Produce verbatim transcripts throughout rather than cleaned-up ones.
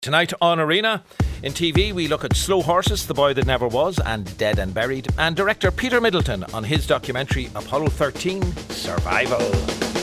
Tonight on Arena, in T V we look at Slow Horses, The Boy That Never Was and Dead and Buried, and director Peter Middleton on his documentary Apollo thirteen Survival.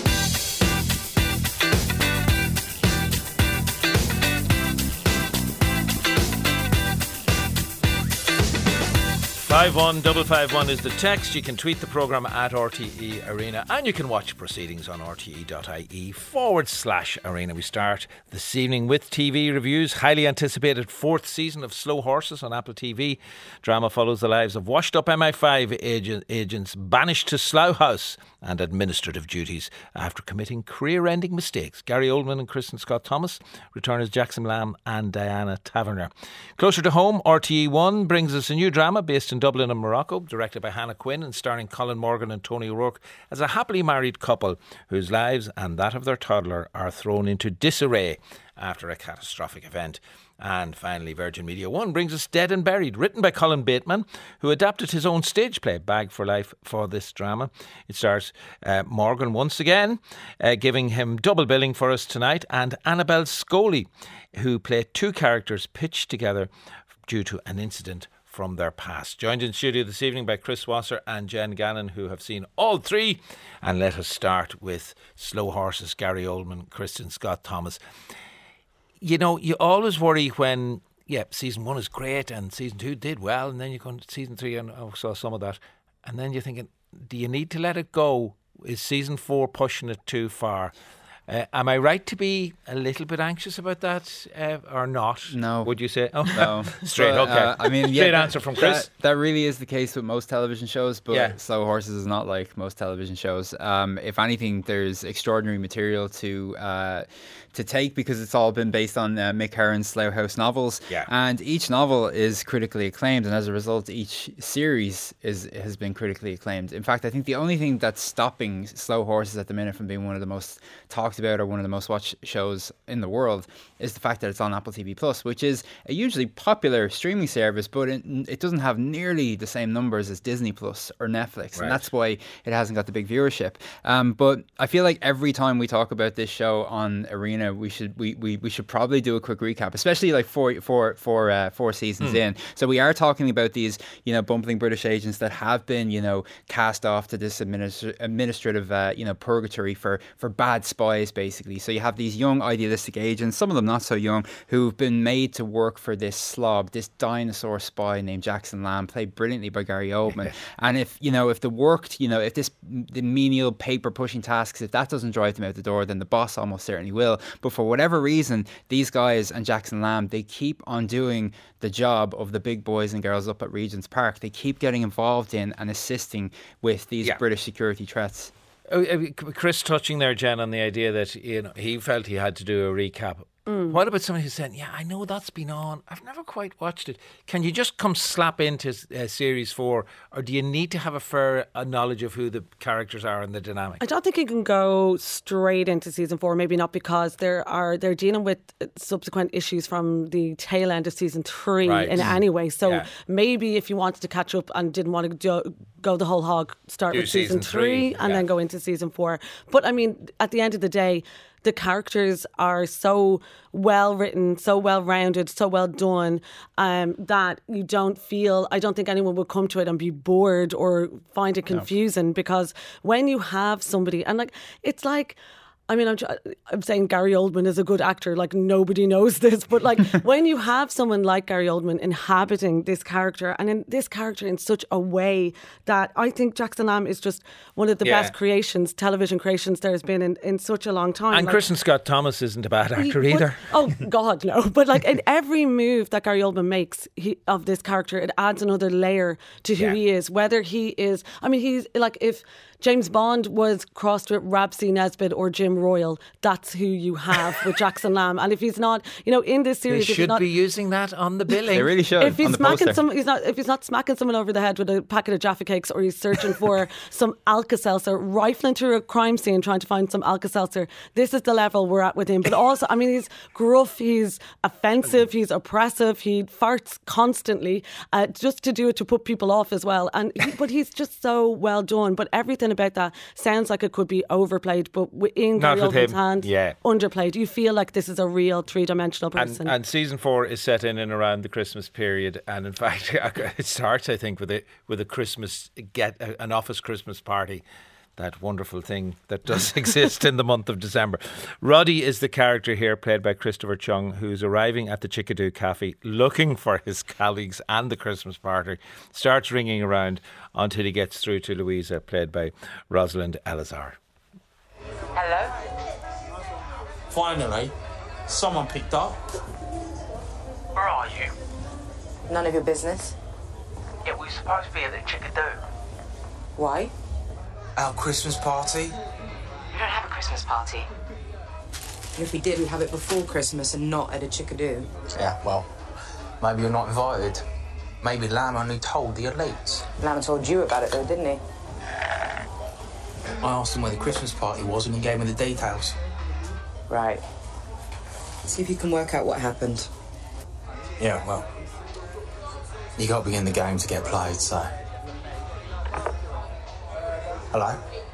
five one five five one is the text. You can tweet the programme at R T E Arena, and you can watch proceedings on rte.ie forward slash arena. We start this evening with T V reviews. Highly anticipated fourth season of Slow Horses on Apple T V. Drama follows the lives of washed up M I five agent, agents banished to Slough House and administrative duties after committing career-ending mistakes. Gary Oldman and Kristen Scott Thomas return as Jackson Lamb and Diana Taverner. Closer to home, R T E one brings us a new drama based in Dublin and Morocco, directed by Hannah Quinn and starring Colin Morgan and Tony O'Rourke as a happily married couple whose lives and that of their toddler are thrown into disarray after a catastrophic event. And finally, Virgin Media One brings us Dead and Buried, written by Colin Bateman, who adapted his own stage play, Bag for Life, for this drama. It stars uh, Morgan once again, uh, giving him double billing for us tonight, and Annabelle Scholey, who play two characters pitched together due to an incident from their past. Joined in studio this evening by Chris Wasser and Jen Gannon, who have seen all three. And let us start with Slow Horses, Gary Oldman, Kristen Scott Thomas. You know, you always worry when, yeah, season one is great and season two did well, and then you go into season three and I saw some of that. And then you're thinking, do you need to let it go? Is season four pushing it too far? Uh, am I right to be a little bit anxious about that uh, or not? No. Would you say? Oh, no. Straight, but, okay. Uh, I mean, yeah, Straight that, answer from Chris. That, that really is the case with most television shows, but yeah. Slow Horses is not like most television shows. Um, if anything, there's extraordinary material to uh, to take because it's all been based on uh, Mick Herron's Slough House novels. Yeah. And each novel is critically acclaimed, and as a result, each series is has been critically acclaimed. In fact, I think the only thing that's stopping Slow Horses at the minute from being one of the most talked about or one of the most watched shows in the world is the fact that it's on Apple T V Plus, which is a hugely popular streaming service, but it, it doesn't have nearly the same numbers as Disney Plus or Netflix, right. And that's why it hasn't got the big viewership. Um, but I feel like every time we talk about this show on Arena, we should we, we, we should probably do a quick recap, especially like four four four uh, four seasons mm. in. So we are talking about these, you know, bumbling British agents that have been, you know, cast off to this administ- administrative, uh, you know, purgatory for for bad spies, basically. So you have these young idealistic agents, some of them not so young, who've been made to work for this slob, this dinosaur spy named Jackson Lamb, played brilliantly by Gary Oldman. And if, you know, if the work, you know, if this, the menial paper pushing tasks, if that doesn't drive them out the door, then the boss almost certainly will. But for whatever reason, these guys and Jackson Lamb, they keep on doing the job of the big boys and girls up at Regent's Park. They keep getting involved in and assisting with these yeah. British security threats. Chris touching there, Jen, on the idea that, you know, he felt he had to do a recap. Mm. What about somebody who's saying, yeah, I know that's been on, I've never quite watched it. Can you just come slap into uh, series four, or do you need to have a fair uh, knowledge of who the characters are and the dynamic? I don't think you can go straight into season four, maybe not, because there are they're dealing with subsequent issues from the tail end of season three right. in any way. So yeah. maybe if you wanted to catch up and didn't want to do, go the whole hog, start do with season, season three, three and yeah. then go into season four. But I mean, at the end of the day, the characters are so well written, so well rounded, so well done, um, that you don't feel, I don't think anyone would come to it and be bored or find it confusing, no. Because when you have somebody, and like, it's like, I mean, I'm, I'm saying Gary Oldman is a good actor, like nobody knows this, but like when you have someone like Gary Oldman inhabiting this character, and in this character in such a way that I think Jackson Lamb is just one of the yeah. best creations, television creations there has been in, in such a long time. And like, Kristen Scott Thomas isn't a bad actor he, either. But, oh God, no. But like in every move that Gary Oldman makes he, of this character, it adds another layer to who yeah. he is, whether he is, I mean, he's like, if James Bond was crossed with Rabsy Nesbitt or Jim Royal, that's who you have with Jackson Lamb. And if he's not, you know, in this series, they should not, be using that on the billing. They really should. If he's on the smacking poster. some, he's not. If he's not smacking someone over the head with a packet of Jaffa Cakes, or he's searching for some Alka-Seltzer, rifling through a crime scene trying to find some Alka-Seltzer. This is the level we're at with him. But also, I mean, he's gruff, he's offensive, he's oppressive, he farts constantly, uh, just to do it to put people off as well. And he, but he's just so well done. But everything something about that sounds like it could be overplayed, but in Not Gary with Oldman's him. hand, Yeah. underplayed. You feel like this is a real three-dimensional person. And, and season four is set in and around the Christmas period, and in fact, it starts, I think, with a with a Christmas get an office Christmas party. That wonderful thing that does exist in the month of December. Roddy is the character here, played by Christopher Chung, who's arriving at the Chickadoo Cafe looking for his colleagues and the Christmas party. Starts ringing around until he gets through to Louisa, played by Rosalind Elazar. Hello? Finally, someone picked up. Where are you? None of your business. Yeah, we were supposed to be at the Chickadoo. Why? Our Christmas party? We don't have a Christmas party. And if we did, we'd have it before Christmas and not at a Chickadoo. Yeah, well, maybe you're not invited. Maybe Lamb only told the elites. Lamb told you about it though, didn't he? I asked him where the Christmas party was and he gave me the details. Right. See if you can work out what happened. Yeah, well, you got to begin the game to get played, so... Hello?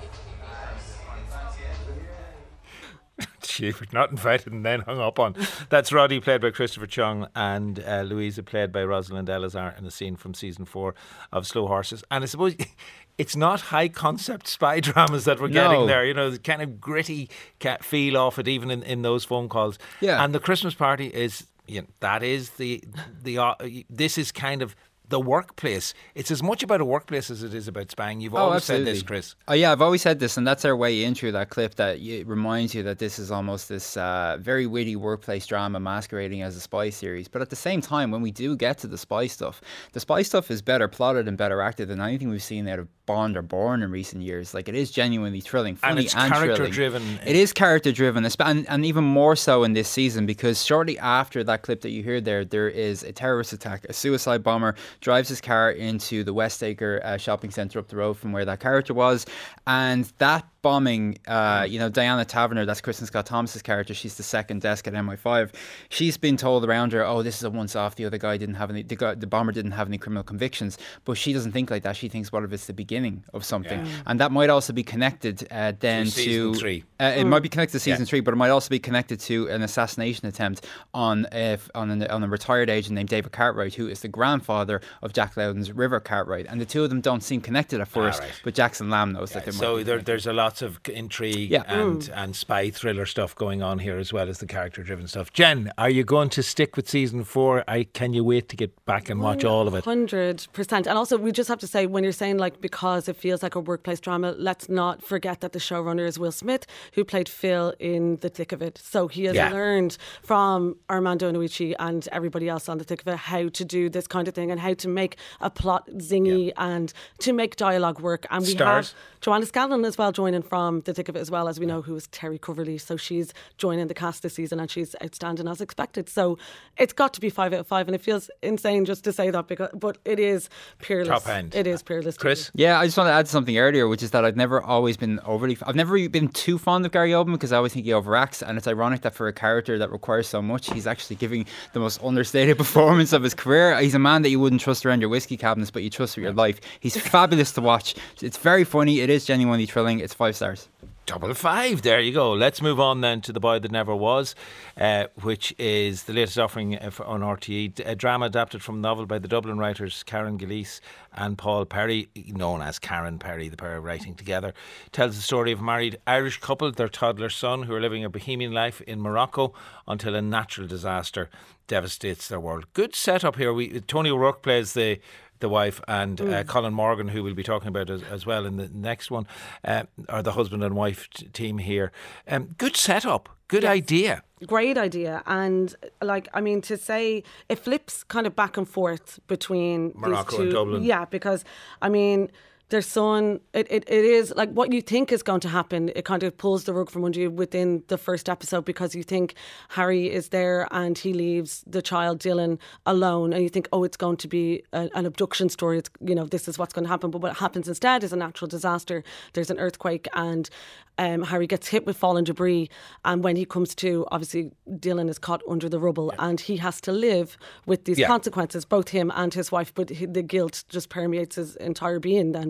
She was not invited and then hung up on. That's Roddy, played by Christopher Chung, and uh, Louisa, played by Rosalind Elazar, in a scene from season four of Slow Horses. And I suppose it's not high concept spy dramas that we're No. getting there. You know, the kind of gritty feel off it, even in, in those phone calls. Yeah. And the Christmas party is, you know, that is the the. Uh, this is kind of the workplace. It's as much about a workplace as it is about spying. You've always said this, Chris. Oh yeah, I've always said this, and that's our way in through that clip, that it reminds you that this is almost this uh, very witty workplace drama masquerading as a spy series. But at the same time, when we do get to the spy stuff, the spy stuff is better plotted and better acted than anything we've seen out of Bond or Bourne in recent years. Like, it is genuinely thrilling, funny, And it's and character thrilling. driven. It is character driven, and, and even more so in this season, because shortly after that clip that you heard there, there is a terrorist attack. A suicide bomber drives his car into the Westacre uh, shopping centre up the road from where that character was, and that bombing, uh, you know, Diana Taverner, that's Kristen Scott Thomas's character, she's the second desk at M I five. She's been told around her, oh, this is a once off, the other guy didn't have any, the, guy, the bomber didn't have any criminal convictions, but she doesn't think like that. She thinks, what if it's the beginning of something? Yeah. And that might also be connected uh, then to season to three. Uh, it Mm. might be connected to season Yeah. three, but it might also be connected to an assassination attempt on a, on, an, on a retired agent named David Cartwright, who is the grandfather of Jack Lowden's River Cartwright, and the two of them don't seem connected at first, right. but Jackson Lamb knows that they might So be there, connected. there's a lots of intrigue Yeah. and, and spy thriller stuff going on here, as well as the character driven stuff. Jen, are you going to stick with season four? I can you wait to get back and watch all of it? one hundred percent. And also, we just have to say, when you're saying, like, because it feels like a workplace drama, let's not forget that the showrunner is Will Smith, who played Phil in The Thick of It. So he has Yeah. learned from Armando Iannucci and everybody else on The Thick of It how to do this kind of thing and how to make a plot zingy and to make dialogue work. And we Stars. have Joanna Scanlon as well joining from The Thick of It as well, as we know, who is Terry Coverley. So she's joining the cast this season and she's outstanding as expected. So it's got to be five out of five, and it feels insane just to say that, because but it is peerless. Top end. It is peerless. Chris? Yeah, I just want to add something earlier, which is that I've never always been overly... I've never really been too fond of Gary Oldman, because I always think he overacts, and it's ironic that for a character that requires so much, he's actually giving the most understated performance of his career. He's a man that you wouldn't trust around your whiskey cabinets, but you trust with your life. He's fabulous to watch. It's very funny. It is genuinely thrilling. It's five stars. Double five, there you go. Let's move on then to The Boy That Never Was, uh, which is the latest offering uh, for- on R T E. A drama adapted from a novel by the Dublin writers Karen Gillies and Paul Perry, known as Karen Perry, the pair writing together. Tells the story of a married Irish couple, their toddler son, who are living a bohemian life in Morocco until a natural disaster devastates their world. Good setup here. We Tony O'Rourke plays the the wife, and uh, Colin Morgan, who we'll be talking about as, as well in the next one, uh, are the husband and wife t- team here. Um, good setup, good Yes. idea. Great idea. And, like, I mean, to say it flips kind of back and forth between Morocco these two. and Dublin. Yeah, because, I mean, their son, it, it, it is like what you think is going to happen. It kind of pulls the rug from under you within the first episode, because you think Harry is there and he leaves the child Dylan alone, and you think, oh, it's going to be a, an abduction story. It's, you know, this is what's going to happen. But what happens instead is a natural disaster. There's an earthquake, and um, Harry gets hit with fallen debris. And when he comes to, obviously, Dylan is caught under the rubble, yeah. and he has to live with these Yeah. consequences, both him and his wife. But he, the guilt just permeates his entire being then,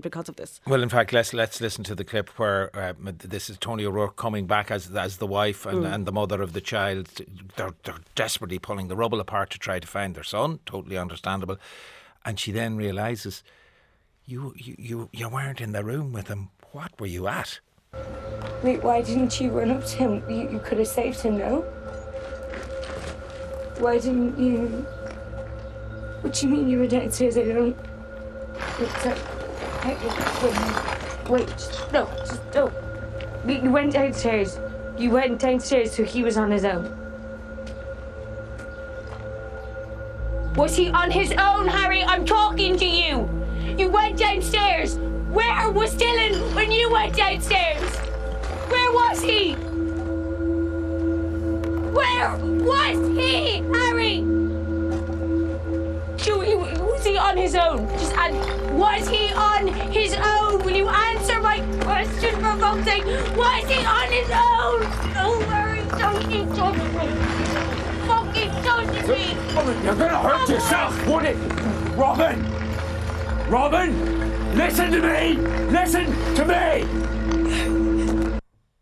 because of this. Well, in fact, let's let's listen to the clip where uh, this is Tony O'Rourke coming back as as the wife and, mm. and the mother of the child. They're, they're desperately pulling the rubble apart to try to find their son. Totally understandable. And she then realises, you, you, you, you weren't in the room with him. What were you at? Wait, why didn't you run up to him? You, you could have saved him, no? Why didn't you... What do you mean you were downstairs alone? Wait, just, no, just no. You went downstairs. You went downstairs so he was on his own. Was he on his own, Harry? I'm talking to you. You went downstairs. Where was Dylan when you went downstairs? Where was he? Where was he, Harry? Was he on his own? Just and was he on his own? Will you answer my question for fuck's sake? Was he on his own? Oh, Harry, don't keep touching me. Fucking touching me. Robin, you're gonna hurt yourself, won't it? Robin! Robin! Listen to me! Listen to me!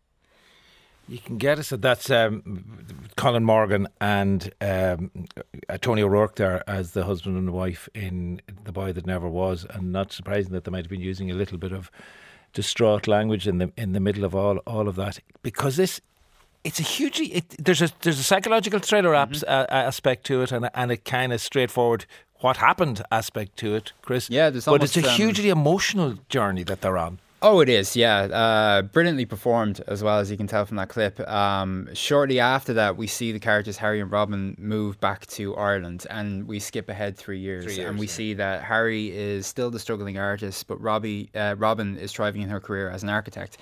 You can get us at that's um, Colin Morgan and um, uh, Tony O'Rourke there as the husband and wife in The Boy That Never Was, and not surprising that they might have been using a little bit of distraught language in the in the middle of all all of that, because this it's a hugely it, there's a there's a psychological thriller mm-hmm. apps, uh, aspect to it, and and a kind of straightforward what happened aspect to it, Chris. Yeah, there's but almost, it's a um, hugely emotional journey that they're on. Oh, it is, yeah. Uh, brilliantly performed, as well, as you can tell from that clip. Um, shortly after that, we see the characters Harry and Robin move back to Ireland, and we skip ahead three years. Three years and we yeah. see that Harry is still the struggling artist, but Robbie, uh, Robin is thriving in her career as an architect.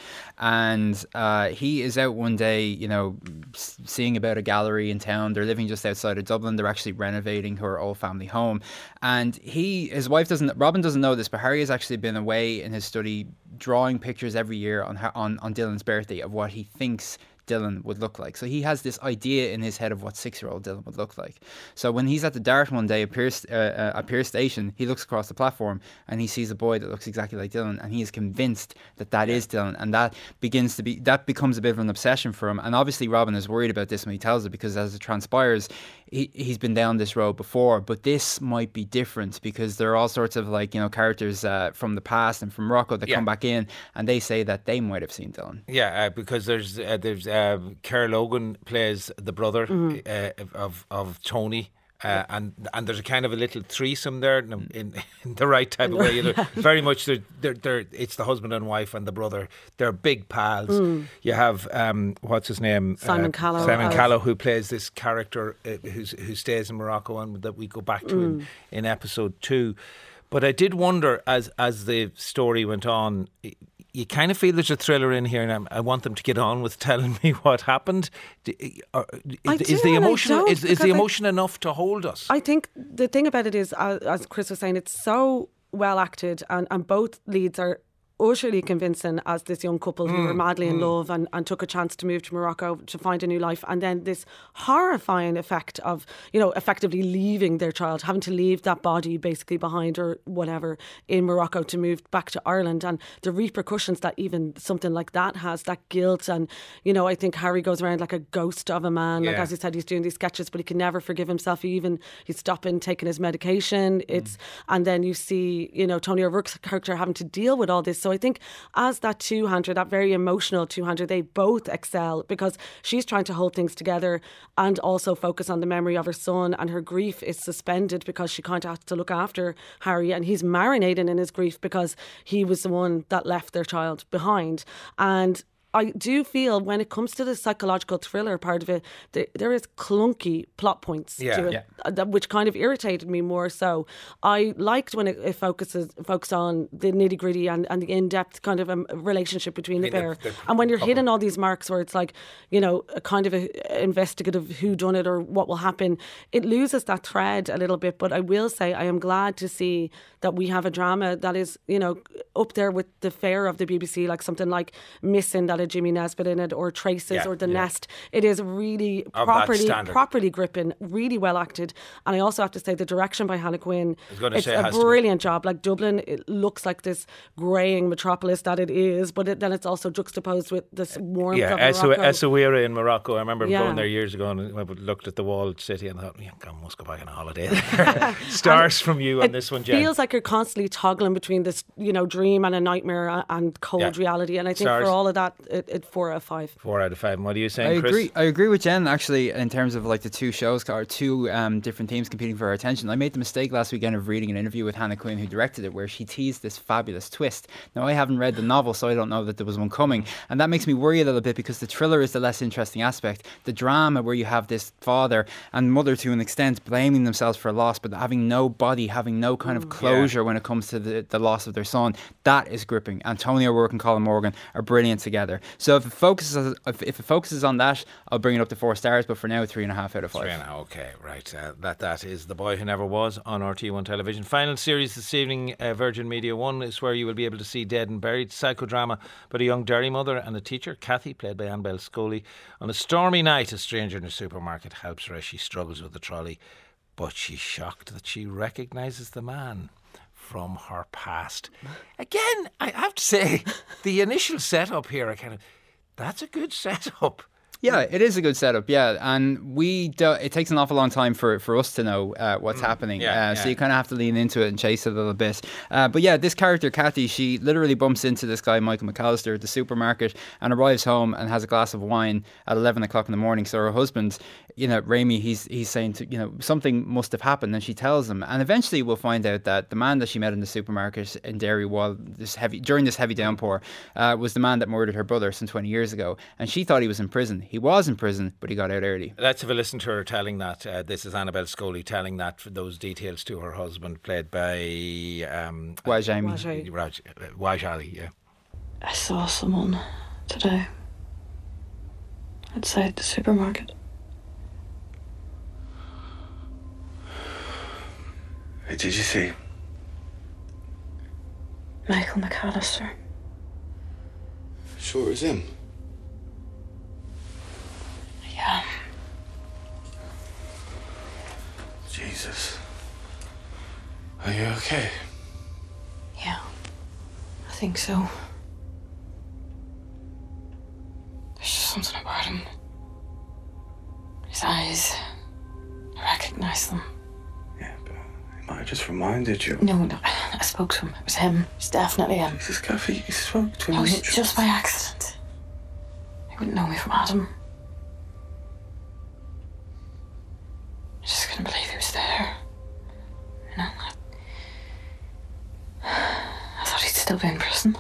And uh, he is out one day, you know, seeing about a gallery in town. They're living just outside of Dublin. They're actually renovating her old family home. And he, his wife doesn't, Robin doesn't know this, but Harry has actually been away in his study drawing pictures every year on on on Dylan's birthday of what he thinks Dylan would look like. So he has this idea in his head of what six-year-old Dylan would look like. So when he's at the Dart one day at Pierce, uh, uh, at Pierce Station, he looks across the platform and he sees a boy that looks exactly like Dylan, and he is convinced that that yeah. is Dylan, and that begins to be that becomes a bit of an obsession for him. And obviously Robin is worried about this when he tells it, because as it transpires, he, he's been down this road before, but this might be different, because there are all sorts of, like, you know, characters uh, from the past and from Morocco that yeah. come back in, and they say that they might have seen Dylan. Yeah, uh, because there's uh, there's uh, Kerr Logan plays the brother mm-hmm. uh, of of Tony. Uh, and and there's a kind of a little threesome there in, in, in the right type of way. You know, very much they're, they're, they're, it's the husband and wife and the brother. They're big pals. Mm. You have um, what's his name? Simon uh, Callow. Simon Callow, who plays this character uh, who's, who stays in Morocco, and that we go back to mm. in, in episode two. But I did wonder as as the story went on. You kind of feel there's a thriller in here, and I want them to get on with telling me what happened. Is, is the emotion is, is the emotion I, enough to hold us? I think the thing about it is, uh, as Chris was saying, it's so well acted, and, and both leads are utterly convincing as this young couple who mm, were madly in mm. love and, and took a chance to move to Morocco to find a new life, and then this horrifying effect of, you know, effectively leaving their child, having to leave that body basically behind or whatever in Morocco to move back to Ireland, and the repercussions that even something like that has, that guilt. And, you know, I think Harry goes around like a ghost of a man. Yeah. Like, as he said, he's doing these sketches, but he can never forgive himself. He even he's stopping taking his medication. It's mm. and then you see, you know, Tony O'Rourke's character having to deal with all this. So I think as that two-hander, that very emotional two-hander, they both excel, because she's trying to hold things together and also focus on the memory of her son, and her grief is suspended because she kind of has to look after Harry, and he's marinating in his grief because he was the one that left their child behind. And I do feel when it comes to the psychological thriller part of it, there, there is clunky plot points yeah, to it, yeah. that, which kind of irritated me more so. I liked when it, it focuses focused on the nitty gritty and, and the in-depth kind of a relationship between the pair. The, the and when you're couple. hitting all these marks where it's like, you know, a kind of a investigative whodunit or what will happen, it loses that thread a little bit. But I will say I am glad to see that we have a drama that is, you know, up there with the fare of the B B C, like something like Missing, that a Jimmy Nesbitt in it, or Traces, Yeah, or The yeah. Nest. It is really Of that properly standard. properly gripping, really well acted. And I also have to say the direction by Hannah Quinn, was gonna it's say it a has to be. brilliant job. Like Dublin, it looks like this greying metropolis that it is, but it, then it's also juxtaposed with this warmth Yeah, of Essa- Morocco. Essaouira in Morocco. I remember Yeah. going there years ago and I looked at the walled city and thought, yeah, I must go back on a holiday. Stars from you on It this one, Jen. feels like you're constantly toggling between this, you know, dream and a nightmare a- and cold Yeah. reality. And I think Stars. for all of that, it, it four out of five. Four out of five. And what are you saying, I Chris? agree. I agree with Jen actually in terms of like the two shows or two um, different teams competing for our attention. I made the mistake last weekend of reading an interview with Hannah Quinn, who directed it, where she teased this fabulous twist. Now I haven't read the novel, so I don't know that there was one coming, and that makes me worry a little bit because the thriller is the less interesting aspect. The drama, where you have this father and mother to an extent blaming themselves for a loss, but having no body, having no kind of closure when it comes to the, the loss of their son, that is gripping. And Tony O'Rourke and Colin Morgan are brilliant together. So if it focuses if, if it focuses on that, I'll bring it up to four stars. But for now, three and a half out of five. Three and a half. Okay, right. Uh, that that is The Boy Who Never Was on R T E one television. Final series this evening, uh, Virgin Media One, is where you will be able to see Dead and Buried, psychodrama about a young dairy mother and a teacher, Kathy, played by Annabelle Scully. On a stormy night, a stranger in a supermarket helps her as she struggles with the trolley, but she's shocked that she recognises the man from her past. Again, I have to say, the initial setup here, I kind of, that's a good setup. Yeah, it is a good setup. Yeah, and we do, it takes an awful long time for, for us to know uh, what's happening. yeah, uh, yeah. So you kind of have to lean into it and chase it a little bit. Uh, but yeah, this character Kathy, she literally bumps into this guy Michael McAllister at the supermarket and arrives home and has a glass of wine at eleven o'clock in the morning. So her husband, you know, Ramy, he's he's saying to, you know, something must have happened, and she tells him. And eventually we'll find out that the man that she met in the supermarket in Derry while this heavy during this heavy downpour uh, was the man that murdered her brother some twenty years ago, and she thought he was in prison. He was in prison, but he got out early. Let's have a listen to her telling that. Uh, this is Annabelle Scully telling that for those details to her husband, played by um, Wajami. Wajai. Raj, uh, Wajali. Yeah. I saw someone today outside the supermarket. Who did you see? Michael McAllister. Sure it was him. Yeah. Jesus. Are you okay? Yeah. I think so. There's just something about him. His eyes. I recognise them. Yeah, but he might have just reminded you. No, no, I spoke to him. It was him. It's definitely him. Jesus, Kathy, you spoke to him. It was much. just by accident. He wouldn't know me from Adam. I just couldn't believe he was there. You know, I, I thought he'd still be in prison.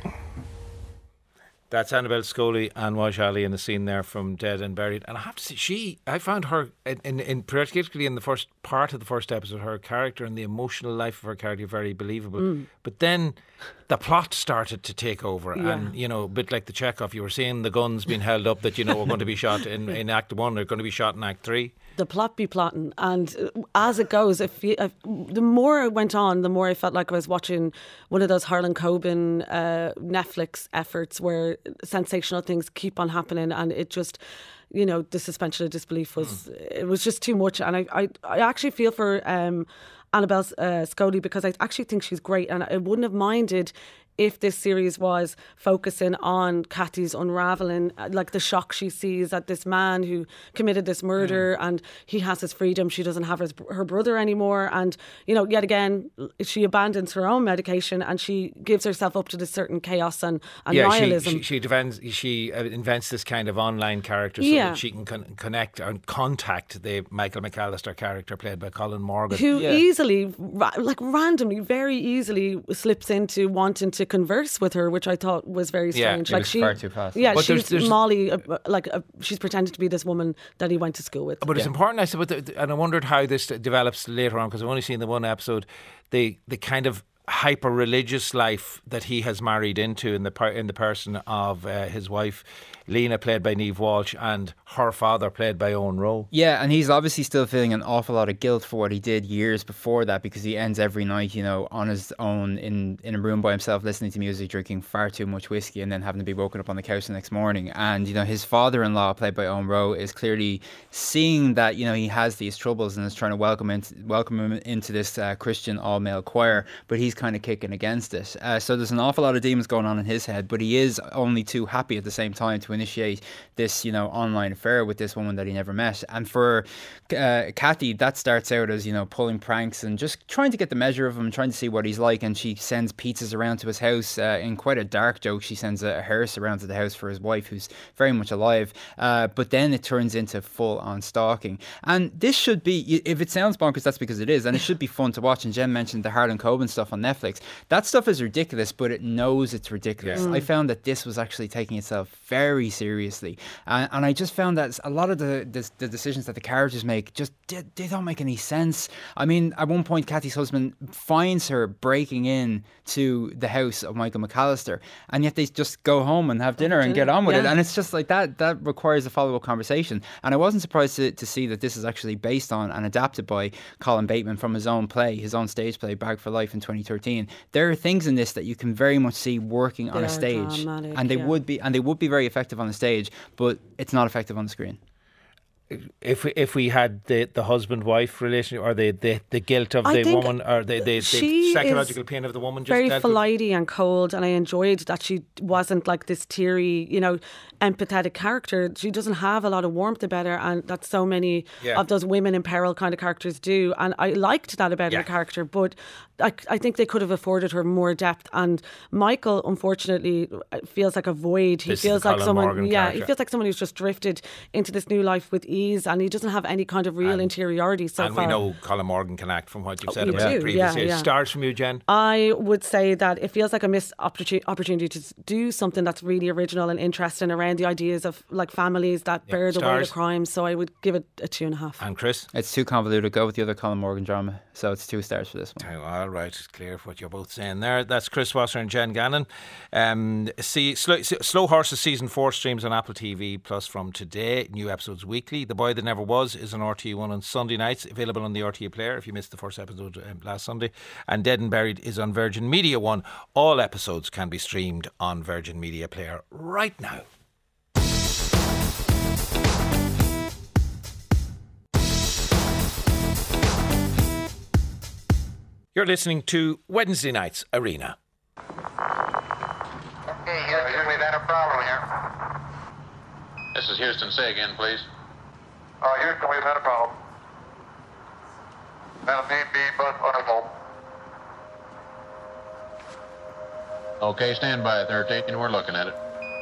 That's Annabelle Scully and Wajali in the scene there from Dead and Buried. And I have to say, she, I found her, in, in, in particularly in the first part of the first episode, her character and the emotional life of her character very believable. Mm. But then the plot started to take over. Yeah. And, you know, a bit like the Chekhov, you were seeing the guns being held up that, you know, were going to be shot in, in Act One, they're going to be shot in Act Three. The plot be plotting, and uh, as it goes, if you, if, the more it went on, the more I felt like I was watching one of those Harlan Coben uh, Netflix efforts where sensational things keep on happening, and it just, you know, the suspension of disbelief was mm. it was just too much, and I I, I actually feel for um, Annabelle uh, Scully, because I actually think she's great, and I wouldn't have minded if this series was focusing on Kathy's unravelling, like the shock she sees at this man who committed this murder mm. and he has his freedom, she doesn't have his, her brother anymore, and, you know, yet again she abandons her own medication and she gives herself up to this certain chaos and, and yeah, nihilism. She, she, she, defends, she uh, invents this kind of online character so yeah. that she can con- connect and contact the Michael McAllister character played by Colin Morgan. Who yeah. easily, ra- like randomly, very easily slips into wanting to converse with her, which I thought was very strange. Yeah, like was she, far too fast. Yeah, But she's there's- there's- Molly, uh, like uh, she's pretended to be this woman that he went to school with. But it's important, I suppose, that- and I wondered how this develops later on, because I've only seen the one episode, the the kind of hyper-religious life that he has married into in the per- in the person of uh, his wife, Lena played by Niamh Walsh, and her father played by Owen Rowe. Yeah, and he's obviously still feeling an awful lot of guilt for what he did years before that, because he ends every night, you know, on his own in, in a room by himself, listening to music, drinking far too much whiskey, and then having to be woken up on the couch the next morning. And, you know, his father-in-law, played by Owen Rowe, is clearly seeing that, you know, he has these troubles and is trying to welcome him, welcome him into this uh, Christian all-male choir, but he's kind of kicking against it. Uh, so there's an awful lot of demons going on in his head, but he is only too happy at the same time to initiate this, you know, online affair with this woman that he never met. And for uh, Kathy, that starts out as, you know, pulling pranks and just trying to get the measure of him, trying to see what he's like. And she sends pizzas around to his house uh, in quite a dark joke. She sends a hearse around to the house for his wife, who's very much alive. Uh, but then it turns into full-on stalking. And this should be, if it sounds bonkers, that's because it is. And it should be fun to watch. And Jen mentioned the Harlan Coben stuff on Netflix. That stuff is ridiculous, but it knows it's ridiculous. Yeah. Mm. I found that this was actually taking itself very seriously. And, and I just found that a lot of the, the, the decisions that the characters make just they, they don't make any sense. I mean, at one point, Kathy's husband finds her breaking in to the house of Michael McAllister, and yet they just go home and have dinner and get on with yeah. it. And it's just like that, that requires a follow-up conversation. And I wasn't surprised to, to see that this is actually based on and adapted by Colin Bateman from his own play, his own stage play, Bag for Life, in twenty thirteen. There are things in this that you can very much see working they on a stage, dramatic, and they yeah. would be and they would be very effective on the stage, but it's not effective on the screen. If we, if we had the, the husband-wife relationship, or the, the, the guilt of I the woman, or the, the, the psychological pain of the woman, just very dealt flighty and cold, and I enjoyed that she wasn't like this teary, you know, empathetic character. She doesn't have a lot of warmth about her, and that so many yeah. of those women in peril kind of characters do, and I liked that about yeah. her character, but I, I think they could have afforded her more depth. And Michael, unfortunately, feels like a void. He this feels like Colin someone Morgan yeah character. He feels like someone who's just drifted into this new life with ease, and he doesn't have any kind of real and, interiority so and far. And we know Colin Morgan can act, from what you've said oh, about do. previous yeah, years. Yeah. Stars from you, Jen? I would say that it feels like a missed opportunity to do something that's really original and interesting around the ideas of like families that yeah. bear the Stars. weight of crime. So I would give it a two and a half. And Chris? It's too convoluted. Go with the other Colin Morgan drama. So it's two stars for this one. Oh, all right, it's clear what you're both saying there. That's Chris Wasser and Jen Gannon. Um, see, Slow, Slow Horses season four streams on Apple T V Plus from today. New episodes weekly. The Boy That Never Was is on R T E one on Sunday nights, available on the R T E player if you missed the first episode um, last Sunday. And Dead and Buried is on Virgin Media One. All episodes can be streamed on Virgin Media Player right now. You're listening to Wednesday Night's Arena. Okay, Houston, we've had a problem here. This is Houston. Say again, please. Oh, Houston, we've had a problem. L P B bus automobile. Okay, stand by, thirteen. We're looking at it.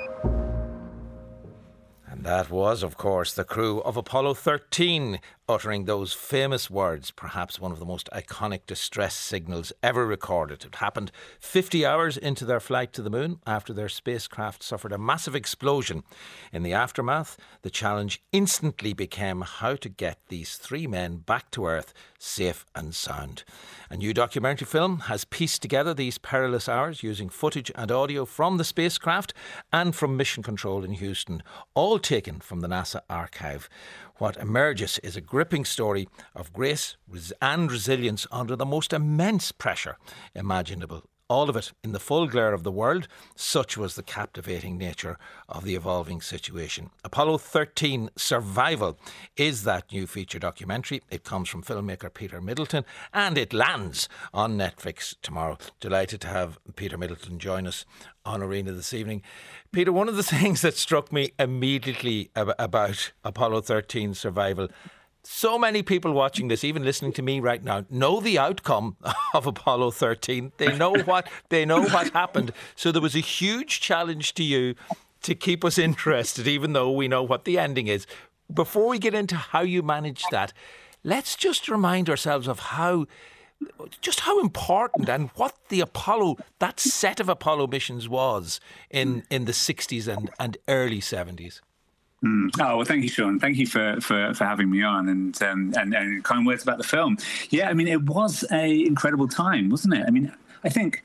And that was, of course, the crew of Apollo thirteen uttering those famous words, perhaps one of the most iconic distress signals ever recorded. It happened fifty hours into their flight to the moon after their spacecraft suffered a massive explosion. In the aftermath, the challenge instantly became how to get these three men back to Earth safe and sound. A new documentary film has pieced together these perilous hours using footage and audio from the spacecraft and from Mission Control in Houston, all taken from the NASA archive. What emerges is a gripping story of grace and resilience under the most immense pressure imaginable. All of it in the full glare of the world. Such was the captivating nature of the evolving situation. Apollo thirteen Survival is that new feature documentary. It comes from filmmaker Peter Middleton, and it lands on Netflix tomorrow. Delighted to have Peter Middleton join us on Arena this evening. Peter, one of the things that struck me immediately ab- about Apollo thirteen Survival, so many people watching this, even listening to me right now, know the outcome of Apollo thirteen. They know what they know what happened. So there was a huge challenge to you to keep us interested, even though we know what the ending is. Before we get into how you managed that, let's just remind ourselves of how just how important and what the Apollo, that set of Apollo missions was in, in the sixties and, and early seventies. Mm. Oh, well, thank you, Sean. Thank you for, for, for having me on and, um, and and kind words about the film. Yeah, I mean, it was a incredible time, wasn't it? I mean, I think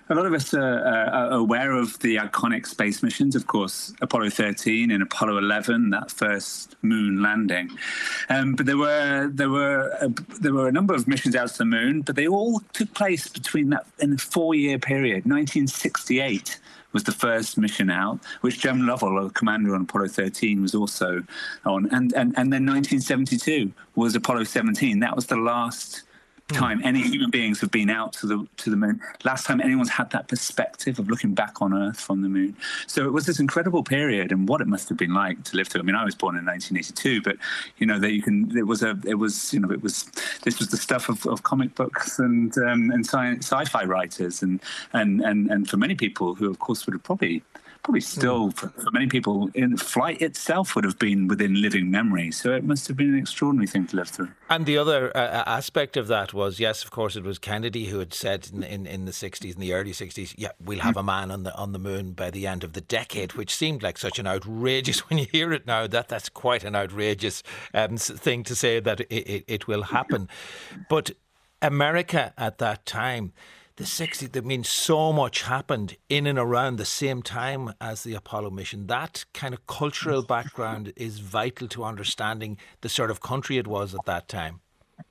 a lot of us are, are aware of the iconic space missions, of course, Apollo thirteen and Apollo eleven, that first moon landing. Um, but there were there were a, there were a number of missions out to the moon, but they all took place between that in a four-year period. nineteen sixty-eight was the first mission out, which Jim Lovell, a commander on Apollo thirteen, was also on, and and and then nineteen seventy-two was Apollo seventeen. That was the last time any human beings have been out to the to the moon. Last time anyone's had that perspective of looking back on Earth from the moon. So it was this incredible period, and what it must have been like to live through. I mean, I was born in nineteen eighty-two, but you know that you can. It was a. It was you know it was. This was the stuff of, of comic books and um, and science, sci-fi writers, and and and and for many people who, of course, would have probably. Probably still, for, for many people, in flight itself would have been within living memory. So it must have been an extraordinary thing to live through. And the other uh, aspect of that was, yes, of course, it was Kennedy who had said in, in, in the sixties, in the early sixties, yeah, we'll have a man on the on the moon by the end of the decade, which seemed like such an outrageous, when you hear it now, that that's quite an outrageous um, thing to say that it, it, it will happen. But America at that time, the sixties, that means so much happened in and around the same time as the Apollo mission. That kind of cultural background is vital to understanding the sort of country it was at that time.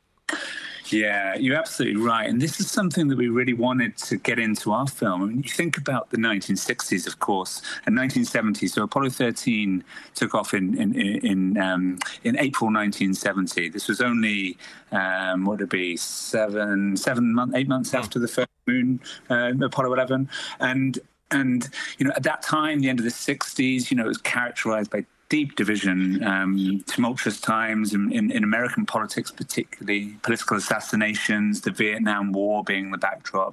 Yeah, you're absolutely right. And this is something that we really wanted to get into our film. I mean, you think about the nineteen sixties, of course, and nineteen seventy. So Apollo thirteen took off in in in, um, in April nineteen seventy. This was only, um, what would it be, seven, seven months, eight months after the first moon, uh, Apollo eleven. And, and, you know, at that time, the end of the sixties, you know, it was characterized by deep division, um, tumultuous times in, in, in American politics, particularly political assassinations, the Vietnam War being the backdrop.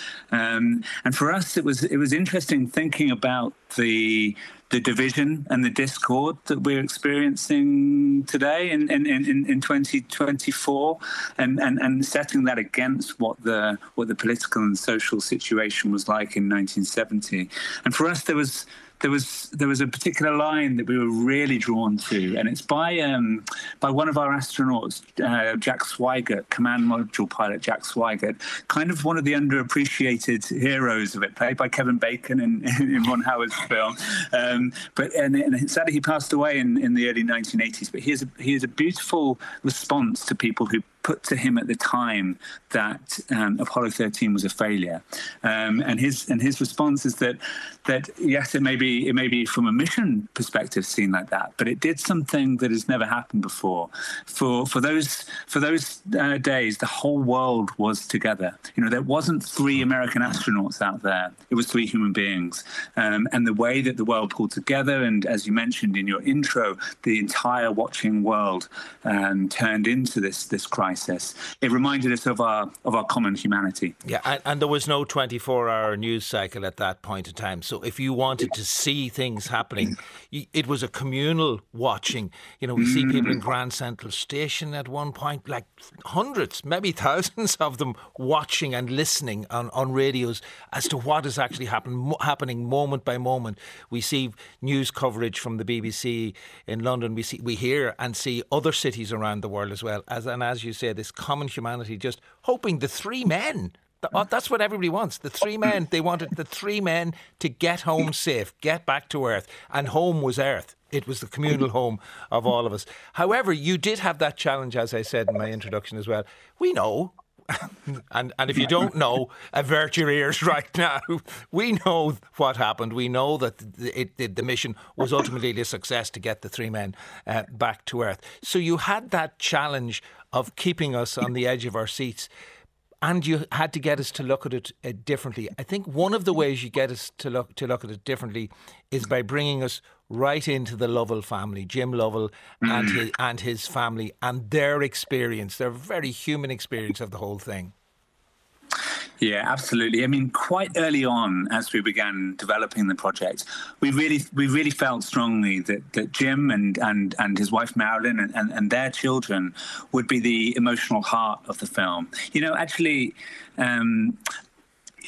Um, and for us, it was it was interesting thinking about the the division and the discord that we're experiencing today in in, in, in twenty twenty-four, and, and, and setting that against what the what the political and social situation was like in nineteen seventy. And for us, there was. There was there was a particular line that we were really drawn to, and it's by um, by one of our astronauts, uh, Jack Swigert, command module pilot Jack Swigert, kind of one of the underappreciated heroes of it, played by Kevin Bacon in, in Ron Howard's film. Um, but and, and sadly he passed away in, in the early nineteen eighties. But he has a, he has a beautiful response to people who put to him at the time that um, Apollo thirteen was a failure, um, and his and his response is that that yes, it may be it may be from a mission perspective seen like that, but it did something that has never happened before. For for those for those uh, days, the whole world was together. You know, there wasn't three American astronauts out there; it was three human beings, um, and the way that the world pulled together, and as you mentioned in your intro, the entire watching world um, turned into this this crisis. It reminded us of our of our common humanity. Yeah, and, and there was no twenty-four hour news cycle at that point in time. So if you wanted to see things happening, it was a communal watching. You know, we see people in Grand Central Station at one point, like hundreds, maybe thousands of them watching and listening on, on radios as to what is actually happen, happening moment by moment. We see news coverage from the B B C in London. We see, we hear and see other cities around the world as well. As and as you say, this common humanity, just hoping the three men, that's what everybody wants, the three men, they wanted the three men to get home safe, get back to Earth, and home was Earth. It was the communal home of all of us. However, you did have that challenge, as I said in my introduction as well. We know, and and if you don't know, avert your ears right now. We know what happened. We know that the, it, the mission was ultimately a success to get the three men uh, back to Earth. So you had that challenge of keeping us on the edge of our seats, and you had to get us to look at it uh, differently. I think one of the ways you get us to look to look at it differently is by bringing us right into the Lovell family, Jim Lovell mm. and his, and his family, and their experience, their very human experience of the whole thing. Yeah, absolutely. I mean, quite early on, as we began developing the project, we really we really felt strongly that, that Jim and, and, and his wife Marilyn and, and, and their children would be the emotional heart of the film. You know, actually, um,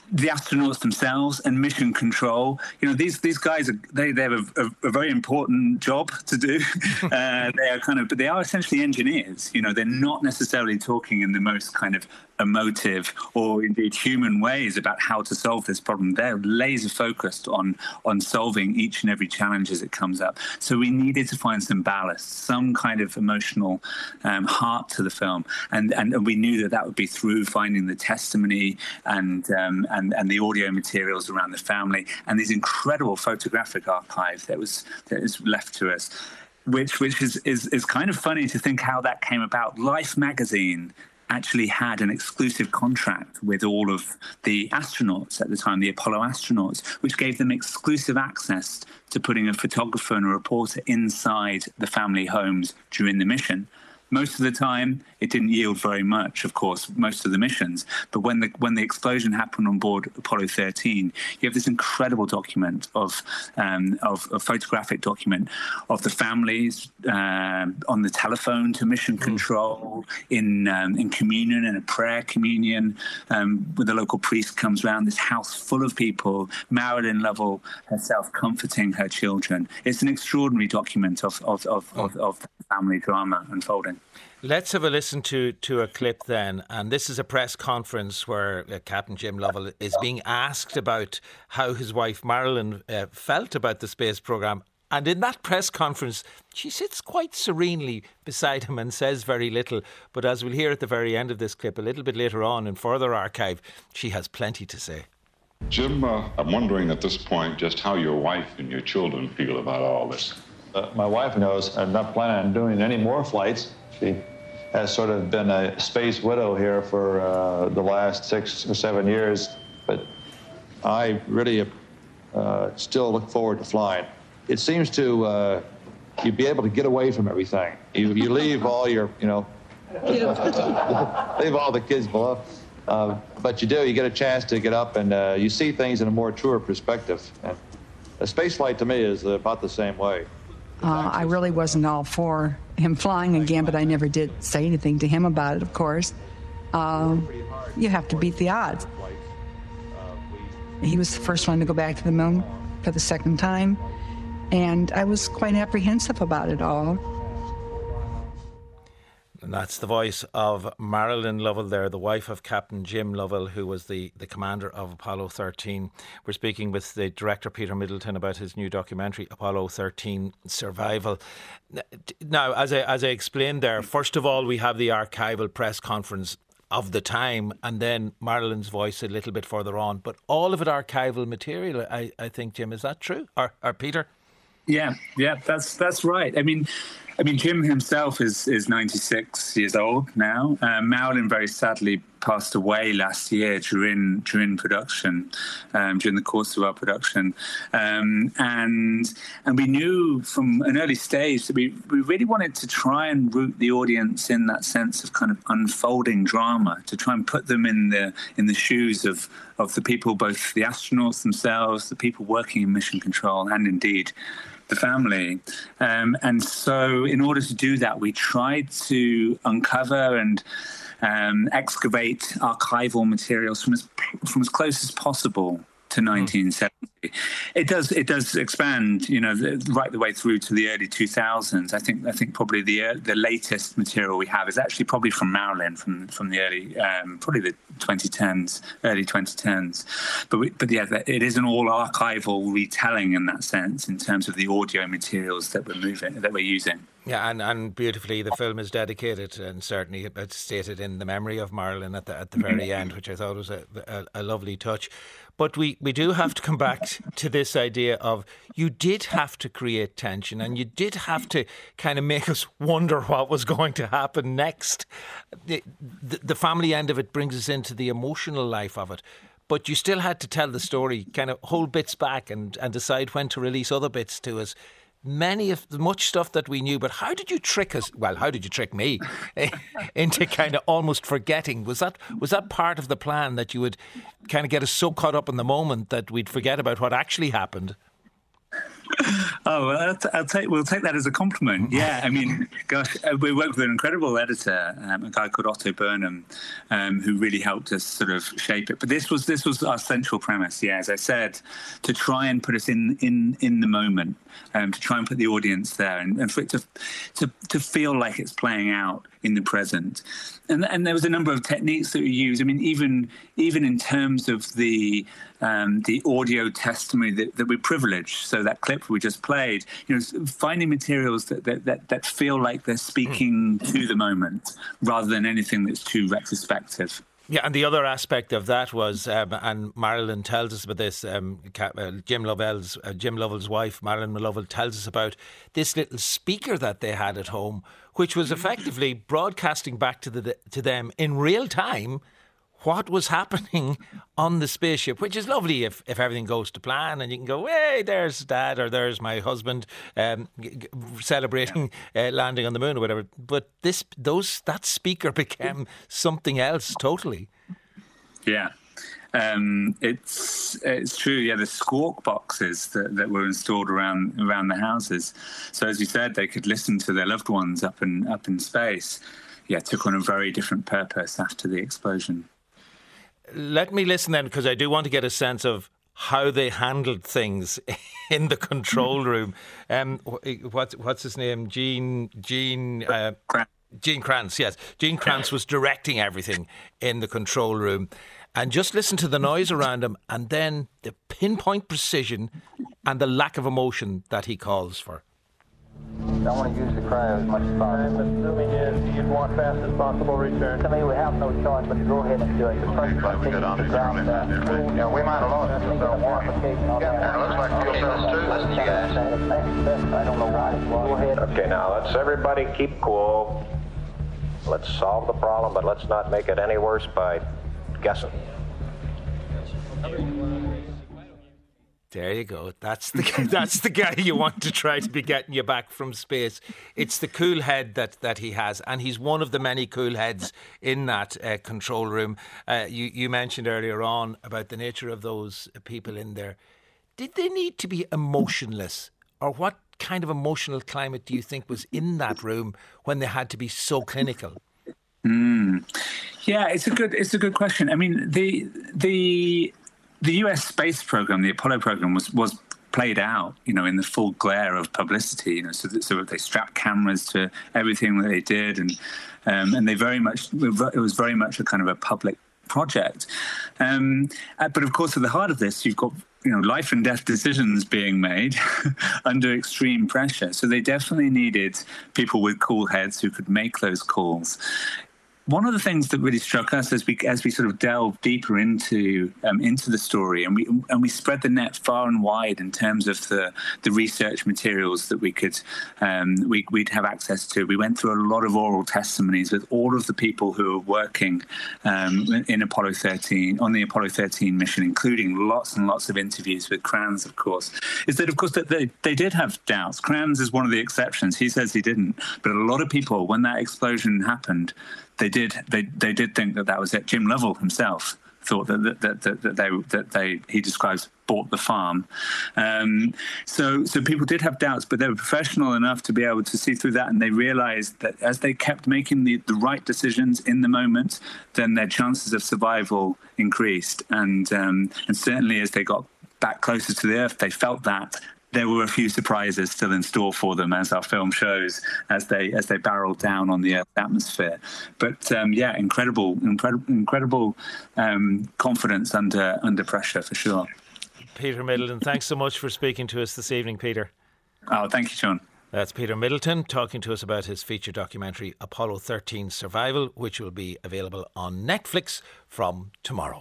the astronauts themselves and mission control. You know, these these guys are they they have a, a, a very important job to do. uh, they are kind of, but they are essentially engineers. You know, they're not necessarily talking in the most kind of emotive or indeed human ways about how to solve this problem. They're laser focused on on solving each and every challenge as it comes up. So we needed to find some ballast, some kind of emotional um, heart to the film, and, and and we knew that that would be through finding the testimony and um, and and the audio materials around the family and these incredible photographic archive that was that is left to us. Which which is, is is kind of funny to think how that came about. Life magazine actually had an exclusive contract with all of the astronauts at the time, the Apollo astronauts, which gave them exclusive access to putting a photographer and a reporter inside the family homes during the mission. Most of the time, it didn't yield very much, of course, most of the missions. But when the when the explosion happened on board Apollo thirteen, you have this incredible document of um, of a photographic document of the families uh, on the telephone to mission control, in um, in communion, in a prayer communion, um, where the local priest comes around, this house full of people, Marilyn Lovell herself comforting her children. It's an extraordinary document of of of, of, of family drama unfolding. Let's have a listen to, to a clip then. And this is a press conference where uh, Captain Jim Lovell is being asked about how his wife Marilyn uh, felt about the space programme. And in that press conference, she sits quite serenely beside him and says very little. But as we'll hear at the very end of this clip, a little bit later on in further archive, she has plenty to say. Jim, uh, I'm wondering at this point just how your wife and your children feel about all this. Uh, my wife knows I'm not planning on doing any more flights. She has sort of been a space widow here for uh, the last six or seven years, but I really uh, still look forward to flying. It seems to uh, you'd be able to get away from everything. You, you leave all your, you know, leave all the kids below, uh, but you do. You get a chance to get up and uh, you see things in a more truer perspective. And a space flight to me is about the same way. Uh, I really wasn't all for him flying again, but I never did say anything to him about it, of course. Uh, you have to beat the odds. He was the first one to go back to the moon for the second time, and I was quite apprehensive about it all. And that's the voice of Marilyn Lovell there, the wife of Captain Jim Lovell, who was the, the commander of Apollo thirteen. We're speaking with the director, Peter Middleton, about his new documentary, Apollo thirteen Survival. Now, as I, as I explained there, first of all, we have the archival press conference of the time, and then Marilyn's voice a little bit further on. But all of it archival material, I, I think, Jim. Is that true? Or, or Peter? Yeah, yeah, that's that's right. I mean, I mean, Jim himself is is ninety-six years old now. Uh, Marilyn very sadly passed away last year during during production, um, during the course of our production, um, and and we knew from an early stage that we we really wanted to try and root the audience in that sense of kind of unfolding drama, to try and put them in the in the shoes of of the people, both the astronauts themselves, the people working in mission control, and indeed the family. Um, and so in order to do that, we tried to uncover and um, excavate archival materials from as, from as close as possible to nineteen seventy. It does it does expand, you know, right the way through to the early two thousands. I think I think probably the uh, the latest material we have is actually probably from Marilyn from from the early um, probably the twenty tens, early twenty tens. But we, but yeah, it is an all archival retelling in that sense in terms of the audio materials that we're moving that we're using. Yeah, and, and beautifully, the film is dedicated, and certainly it's stated in the memory of Marilyn at the at the very end, which I thought was a, a, a lovely touch. But we, we do have to come back to this idea of you did have to create tension, and you did have to kind of make us wonder what was going to happen next. The, the, the family end of it brings us into the emotional life of it. But you still had to tell the story, kind of hold bits back and, and decide when to release other bits to us. Many of the much stuff that we knew, but how did you trick us? Well, how did you trick me into kind of almost forgetting? Was that was that part of the plan, that you would kind of get us so caught up in the moment that we'd forget about what actually happened? Oh, well, I'll, t- I'll take. We'll take that as a compliment. Yeah, I mean, gosh, we worked with an incredible editor, um, a guy called Otto Burnham, um, who really helped us sort of shape it. But this was this was our central premise. Yeah, as I said, to try and put us in in, in the moment, um, to try and put the audience there, and, and for it to to to feel like it's playing out in the present. And and there was a number of techniques that we used. I mean, even even in terms of the um, the audio testimony that, that we privileged. So that clip we just played, you know, finding materials that that, that, that feel like they're speaking mm. to the moment rather than anything that's too retrospective. Yeah, and the other aspect of that was, um, and Marilyn tells us about this, um, uh, Jim Lovell's, uh, Jim Lovell's wife, Marilyn Lovell, tells us about this little speaker that they had at home, which was effectively broadcasting back to the to them in real time what was happening on the spaceship, which is lovely if, if everything goes to plan and you can go, hey, there's Dad or there's my husband um, g- g- celebrating uh, landing on the moon or whatever. But this, those, that speaker became something else totally. Yeah. Um, it's it's true, yeah. The squawk boxes that, that were installed around around the houses. So as you said, they could listen to their loved ones up in up in space. Yeah, took on a very different purpose after the explosion. Let me listen then, because I do want to get a sense of how they handled things in the control room. Um, what's what's his name? Gene Gene. Uh, Gene Kranz, yes. Gene Kranz was directing everything in the control room. And just listen to the noise around him and then the pinpoint precision and the lack of emotion that he calls for. I want to use the cryo as much as possible. I'm assuming is you'd want fastest possible return. To me, we have no choice but to go ahead and do it. The first one we got on the ground. Yeah, we might have lost it. So one. Yeah, it looks like fuel cells too. Listen, you guys. I don't know why. Go ahead. Okay, now let's everybody keep cool. Let's solve the problem, but let's not make it any worse by guessing. There you go. That's the that's the guy you want to try to be getting you back from space. It's the cool head that, that he has, and he's one of the many cool heads in that uh, control room. Uh, you you mentioned earlier on about the nature of those people in there. Did they need to be emotionless, or what kind of emotional climate do you think was in that room when they had to be so clinical? Mm. Yeah, it's a good it's a good question. I mean, the the the U S space program, the Apollo program, was was played out, you know, in the full glare of publicity. You know, so that, so they strapped cameras to everything that they did, and um, and they very much it was very much a kind of a public project. Um, but of course, at the heart of this, you've got, you know, life and death decisions being made under extreme pressure. So they definitely needed people with cool heads who could make those calls. One of the things that really struck us as we as we sort of delved deeper into um, into the story, and we and we spread the net far and wide in terms of the the research materials that we could um, we we'd have access to. We went through a lot of oral testimonies with all of the people who were working um, in Apollo thirteen on the Apollo thirteen mission, including lots and lots of interviews with Kranz, of course. Is that of course that they they did have doubts. Kranz is one of the exceptions. He says he didn't, but a lot of people, when that explosion happened, They did. They they did think that that was it. Jim Lovell himself thought that that that, that, that they that they he describes bought the farm. Um, so so people did have doubts, but they were professional enough to be able to see through that, and they realised that as they kept making the, the right decisions in the moment, then their chances of survival increased, and um, and certainly as they got back closer to the Earth, they felt that. There were a few surprises still in store for them, as our film shows, as they as they barreled down on the Earth's atmosphere. But um, yeah, incredible, incredible, incredible um, confidence under under pressure for sure. Peter Middleton, thanks so much for speaking to us this evening, Peter. Oh, thank you, Sean. That's Peter Middleton talking to us about his feature documentary Apollo thirteen Survival, which will be available on Netflix from tomorrow.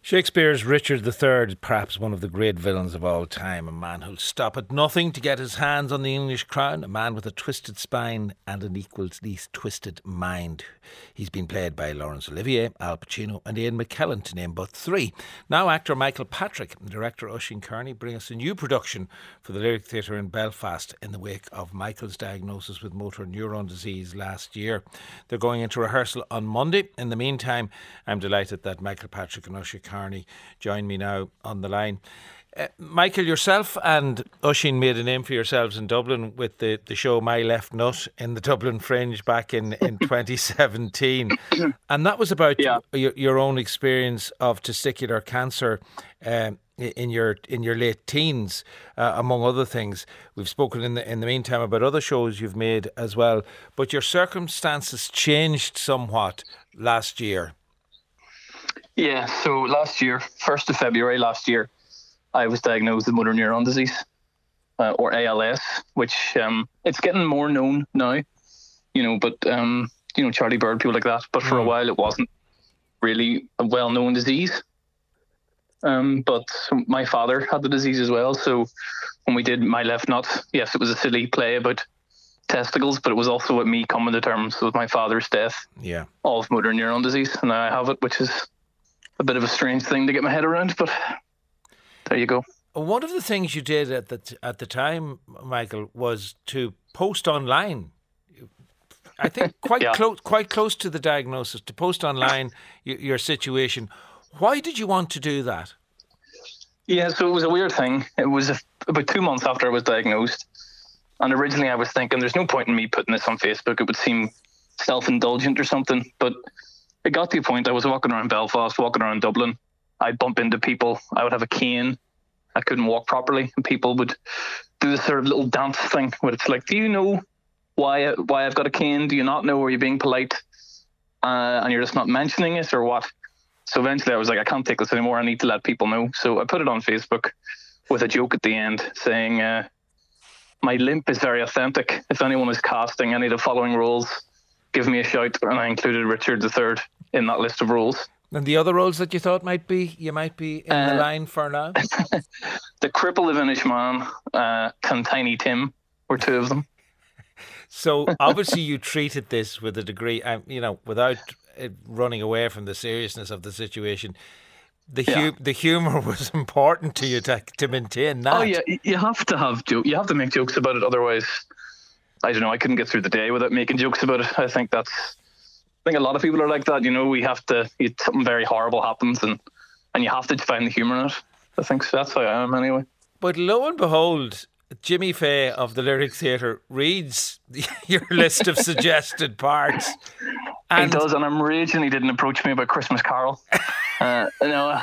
Shakespeare's Richard the Third, perhaps one of the great villains of all time, a man who'll stop at nothing to get his hands on the English crown, a man with a twisted spine and an equally twisted mind. He's been played by Laurence Olivier, Al Pacino and Ian McKellen, to name but three. Now actor Michael Patrick and director Oisin Kearney bring us a new production for the Lyric Theatre in Belfast in the wake of Michael's diagnosis with motor neuron disease last year. They're going into rehearsal on Monday. In the meantime, I'm delighted that Michael Patrick and Oisin Kearney join me now on the line. Uh, Michael, yourself and Oisin made a name for yourselves in Dublin with the, the show My Left Nut in the Dublin Fringe back in, in twenty seventeen. And that was about yeah. your, your own experience of testicular cancer um, in your in your late teens, uh, among other things. We've spoken in the in the meantime about other shows you've made as well. But your circumstances changed somewhat last year. Yeah, so last year, first of February last year, I was diagnosed with motor neuron disease, uh, or A L S, which um, it's getting more known now, you know, but, um, you know, Charlie Bird, people like that. But for mm. a while, it wasn't really a well-known disease. Um, but my father had the disease as well. So when we did My Left Nut, yes, it was a silly play about testicles, but it was also with me coming to terms with my father's death yeah. of motor neuron disease. And now I have it, which is a bit of a strange thing to get my head around, but there you go. One of the things you did at the at the time, Michael, was to post online. I think quite yeah. close, quite close to the diagnosis, to post online your, your situation. Why did you want to do that? Yeah, so it was a weird thing. It was a, about two months after I was diagnosed, and originally I was thinking, there's no point in me putting this on Facebook. It would seem self-indulgent or something, but it got to a point. I was walking around Belfast, walking around Dublin. I'd bump into people. I would have a cane. I couldn't walk properly, and people would do this sort of little dance thing where it's like, do you know why why I've got a cane? Do you not know? Are you being polite? Uh, and you're just not mentioning it, or what? So eventually I was like, I can't take this anymore. I need to let people know. So I put it on Facebook with a joke at the end saying, uh, my limp is very authentic. If anyone is casting any of the following roles, give me a shout. And I included Richard the Third in that list of roles. And the other roles that you thought might be, you might be in uh, the line for now? The Cripple the Vinnish Man uh, and Tiny Tim were two of them. So obviously you treated this with a degree, um, you know, without it running away from the seriousness of the situation. The hu- yeah. the humour was important to you to, to maintain that. Oh yeah, you have to have jo- you have to make jokes about it. Otherwise, I don't know, I couldn't get through the day without making jokes about it. I think that's, I think a lot of people are like that. You know, we have to, you, something very horrible happens and, and you have to find the humour in it. I think so. That's how I am anyway. But lo and behold, Jimmy Fay of the Lyric Theatre reads your list of suggested parts. And he does, and I'm raging he didn't approach me about Christmas Carol. Uh, no,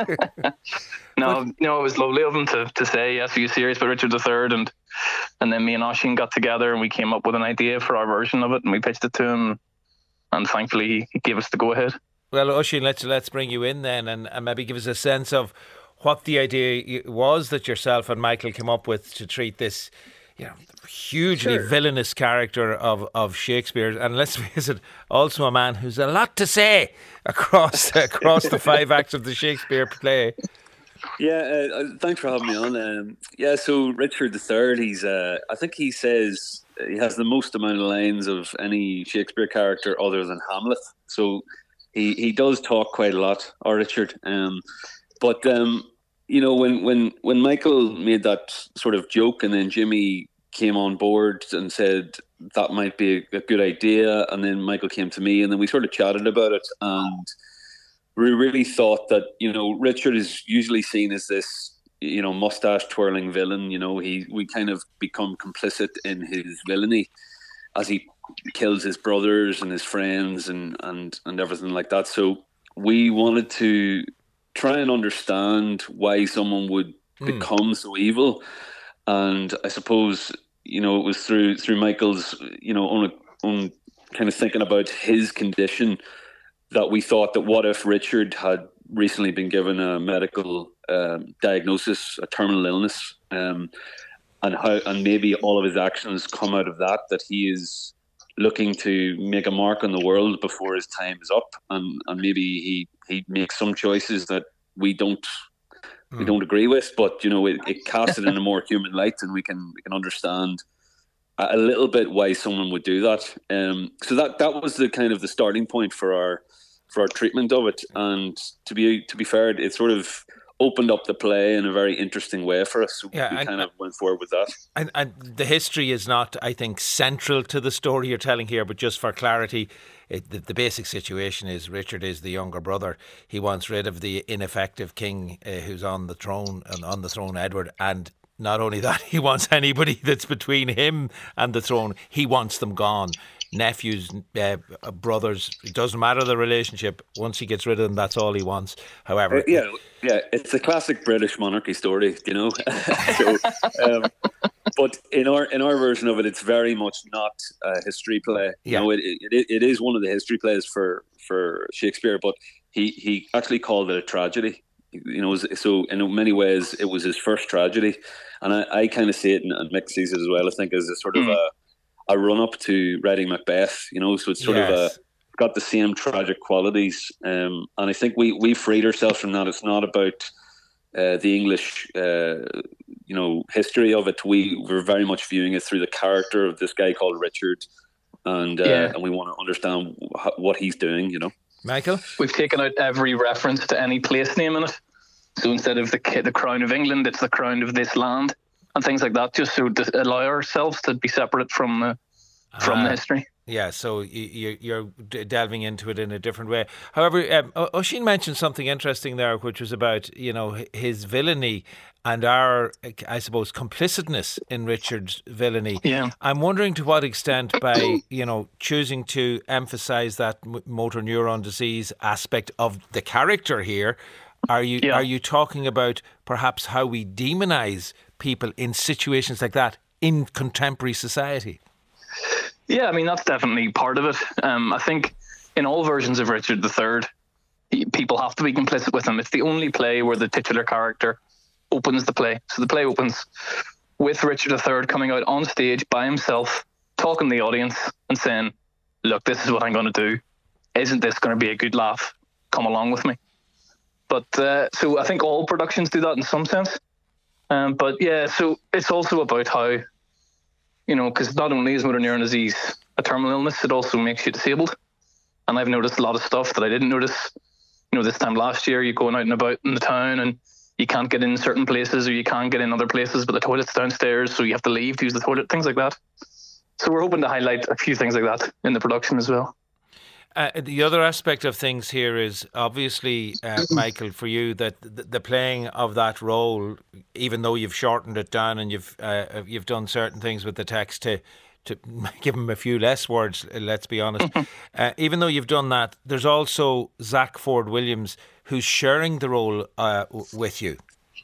no, but, no, it was lovely of him to, to say, yes, are you serious about Richard the Third? And and then me and Oisin got together and we came up with an idea for our version of it and we pitched it to him, and thankfully he, he gave us the go-ahead. Well, Oisin, let's, let's bring you in then and, and maybe give us a sense of what the idea was that yourself and Michael came up with to treat this, you know, hugely sure. villainous character of, of Shakespeare. And let's face it, also a man who's a lot to say across across the five acts of the Shakespeare play. Yeah, uh, thanks for having me on. Um, yeah, so Richard the Third, he's, uh, I think he says he has the most amount of lines of any Shakespeare character other than Hamlet. So he, he does talk quite a lot, our Richard. Um, but, um, you know, when, when, when Michael made that sort of joke and then Jimmy came on board and said that might be a, a good idea, and then Michael came to me and then we sort of chatted about it, and we really thought that, you know, Richard is usually seen as this, you know, mustache twirling villain. You know, he we kind of become complicit in his villainy as he kills his brothers and his friends and, and, and everything like that. So we wanted to try and understand why someone would mm. become so evil. And I suppose, you know, it was through through Michael's, you know, own, own kind of thinking about his condition that we thought that what if Richard had recently been given a medical um, diagnosis, a terminal illness, um, and how and maybe all of his actions come out of that, that he is looking to make a mark on the world before his time is up, and, and maybe he, he makes some choices that we don't mm. we don't agree with, but you know, it, it casts it in a more human light, and we can we can understand a little bit why someone would do that. Um, so that that was the kind of the starting point for our for our treatment of it. And to be to be fair, it sort of opened up the play in a very interesting way for us. So yeah, we and, kind of went forward with that. And, and the history is not, I think, central to the story you're telling here, but just for clarity, it, the, the basic situation is Richard is the younger brother. He wants rid of the ineffective king uh, who's on the throne, and on the throne, Edward, and not only that, he wants anybody that's between him and the throne, he wants them gone. Nephews, uh, brothers, it doesn't matter the relationship. Once he gets rid of them, that's all he wants. However, uh, yeah, yeah, it's a classic British monarchy story, you know. so, um, but in our in our version of it, it's very much not a history play. You yeah. know, it, it it is one of the history plays for for Shakespeare, but he he actually called it a tragedy. You know, so in many ways, it was his first tragedy, and I, I kind of see it, and, and Mick sees it as well. I think as a sort of mm. a a run up to writing Macbeth, you know, so it's sort yes. of a, got the same tragic qualities. Um, and I think we, we freed ourselves from that. It's not about uh, the English, uh, you know, history of it. We were very much viewing it through the character of this guy called Richard. And, uh, yeah. and we want to understand wh- what he's doing, you know. Michael? We've taken out every reference to any place name in it. So instead of the the crown of England, it's the crown of this land. And things like that, just so to allow ourselves to be separate from the from uh, the history. Yeah, so you, you're delving into it in a different way. However, um, Oisín mentioned something interesting there, which was about, you know, his villainy and our, I suppose, complicitness in Richard's villainy. Yeah. I'm wondering to what extent, by you know choosing to emphasise that motor neuron disease aspect of the character here, are you yeah. are you talking about perhaps how we demonise people in situations like that in contemporary society? Yeah, I mean, that's definitely part of it. Um, I think in all versions of Richard the Third, people have to be complicit with him. It's the only play where the titular character opens the play. So the play opens with Richard the Third coming out on stage by himself, talking to the audience and saying, look, this is what I'm going to do. Isn't this going to be a good laugh? Come along with me. But uh, so I think all productions do that in some sense. Um, but yeah, so it's also about how, you know, because not only is motor neuron disease a terminal illness, it also makes you disabled. And I've noticed a lot of stuff that I didn't notice. You know, this time last year, you're going out and about in the town and you can't get in certain places, or you can't get in other places, but the toilet's downstairs, so you have to leave to use the toilet, things like that. So we're hoping to highlight a few things like that in the production as well. Uh, the other aspect of things here is obviously, uh, Michael, for you, that the, the playing of that role, even though you've shortened it down and you've uh, you've done certain things with the text to to give him a few less words, let's be honest. uh, even though you've done that, there's also Zach Ford Williams who's sharing the role uh, w- with you.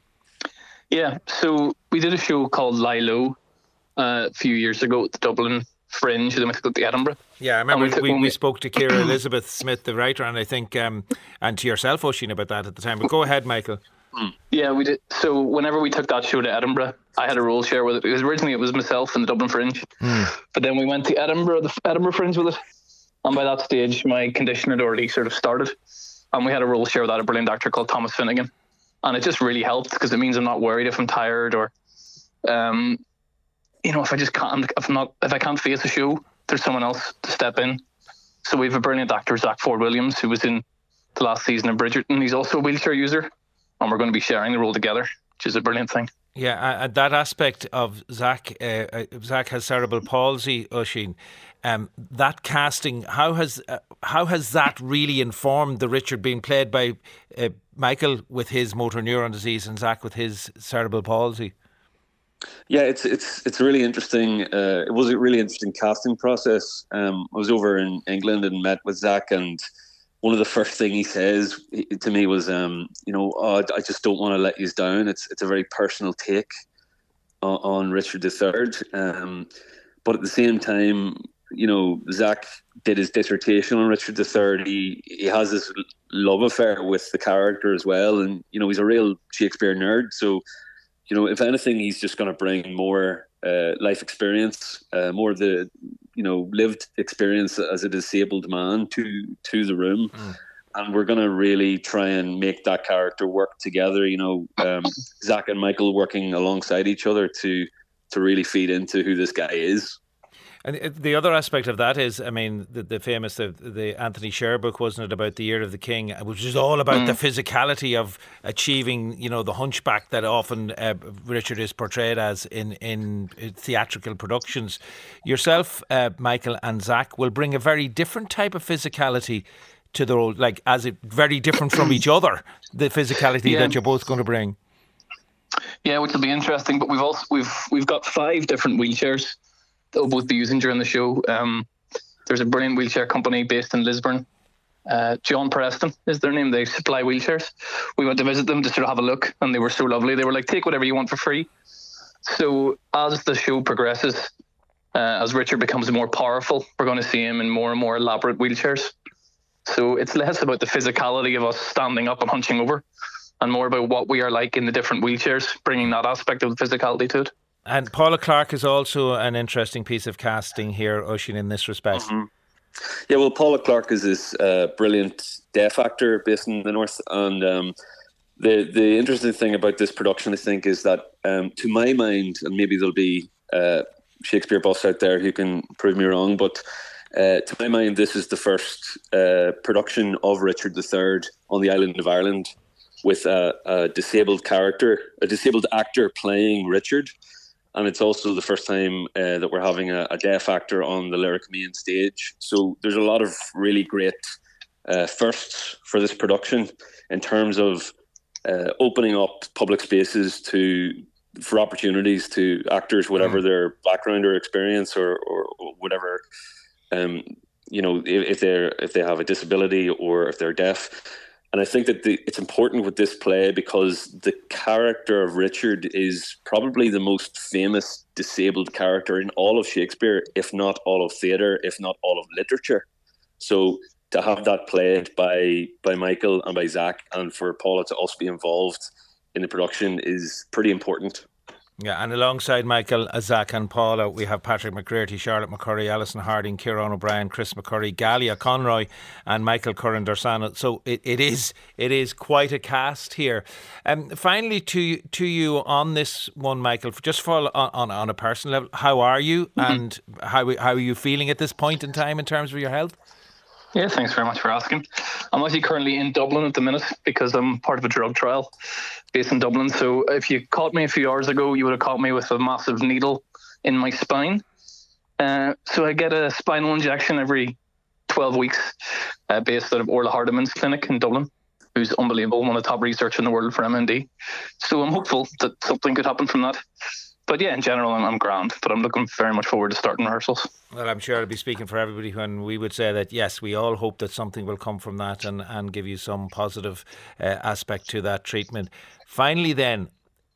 Yeah, so we did a show called Lie Low uh, a few years ago at the Dublin Fringe, then we took it to Edinburgh. Yeah, I remember we, we, we spoke to Ciara Elizabeth Smith, the writer, and I think, um, and to yourself, Oisín, about that at the time. But go ahead, Michael. Yeah, we did. So whenever we took that show to Edinburgh, I had a role share with it. Because originally it was myself and the Dublin Fringe. Mm. But then we went to Edinburgh, the Edinburgh Fringe with it. And by that stage, my condition had already sort of started. And we had a role share with that, a brilliant actor called Thomas Finnegan. And it just really helped because it means I'm not worried if I'm tired or, um, you know, if I just can't, if I'm not, if I can't face a show, there's someone else to step in. So we have a brilliant actor, Zach Ford Williams, who was in the last season of Bridgerton. He's also a wheelchair user, and we're going to be sharing the role together, which is a brilliant thing. Yeah, uh, that aspect of Zach, uh, uh, Zach has cerebral palsy, Oisín. Um, that casting, how has uh, how has that really informed the Richard being played by uh, Michael with his motor neuron disease and Zach with his cerebral palsy? Yeah, it's it's it's really interesting. Uh, it was a really interesting casting process. Um, I was over in England and met with Zach, and one of the first thing he says to me was, um, "You know, oh, I just don't want to let you down. It's it's a very personal take on, on Richard the Third." Um, but at the same time, you know, Zach did his dissertation on Richard the Third. He he has this love affair with the character as well, and you know, he's a real Shakespeare nerd. So, you know, if anything, he's just going to bring more uh, life experience, uh, more of the, you know, lived experience as a disabled man to to the room. Mm. and we're going to really try and make that character work together. You know, um, Zach and Michael working alongside each other to to really feed into who this guy is. And the other aspect of that is, I mean, the, the famous, the, the Anthony Sher book, wasn't it, about the Year of the King, which is all about mm. the physicality of achieving, you know, the hunchback that often uh, Richard is portrayed as in, in theatrical productions. Yourself, uh, Michael and Zach will bring a very different type of physicality to the role, like as it very different from each other, the physicality yeah. that you're both going to bring. Yeah, which will be interesting. But we've also we've we've got five different wheelchairs they'll both be using during the show. Um, there's a brilliant wheelchair company based in Lisburn. Uh, John Preston is their name. They supply wheelchairs. We went to visit them to sort of have a look, and they were so lovely. They were like, take whatever you want for free. So as the show progresses, uh, as Richard becomes more powerful, we're going to see him in more and more elaborate wheelchairs. So it's less about the physicality of us standing up and hunching over, and more about what we are like in the different wheelchairs, bringing that aspect of the physicality to it. And Paula Clark is also an interesting piece of casting here, Oisín, in this respect. Mm-hmm. Yeah, well, Paula Clark is this uh, brilliant deaf actor based in the north, and um, the the interesting thing about this production, I think, is that um, to my mind, and maybe there'll be uh, Shakespeare buffs out there who can prove me wrong, but uh, to my mind, this is the first uh, production of Richard the Third on the island of Ireland with a, a disabled character, a disabled actor playing Richard. And it's also the first time uh, that we're having a, a deaf actor on the Lyric main stage. So there's a lot of really great uh, firsts for this production in terms of uh, opening up public spaces to for opportunities to actors, whatever mm. their background or experience, or, or, or whatever, um, you know, if, if they're if they have a disability or if they're deaf. And I think that the, it's important with this play because the character of Richard is probably the most famous disabled character in all of Shakespeare, if not all of theatre, if not all of literature. So to have that played by by Michael and by Zach, and for Paula to also be involved in the production is pretty important. Yeah, and alongside Michael, Zach and Paula, we have Patrick McGrearty, Charlotte McCurry, Alison Harding, Kieran O'Brien, Chris McCurry, Galia Conroy and Michael Curran-Dorsana. So it, it is it is quite a cast here. Um, finally, to to you on this one, Michael, just for on, on, on a personal level, how are you mm-hmm. and how, how are you feeling at this point in time in terms of your health? Yeah, thanks very much for asking. I'm actually currently in Dublin at the minute because I'm part of a drug trial based in Dublin. So if you caught me a few hours ago, you would have caught me with a massive needle in my spine. Uh, so I get a spinal injection every twelve weeks uh, based out of Orla Hardiman's clinic in Dublin, who's unbelievable, one of the top researchers in the world for M N D. So I'm hopeful that something could happen from that. But yeah, in general, I'm, I'm grand, but I'm looking very much forward to starting rehearsals. Well, I'm sure I'll be speaking for everybody when we would say that, yes, we all hope that something will come from that and, and give you some positive uh, aspect to that treatment. Finally then,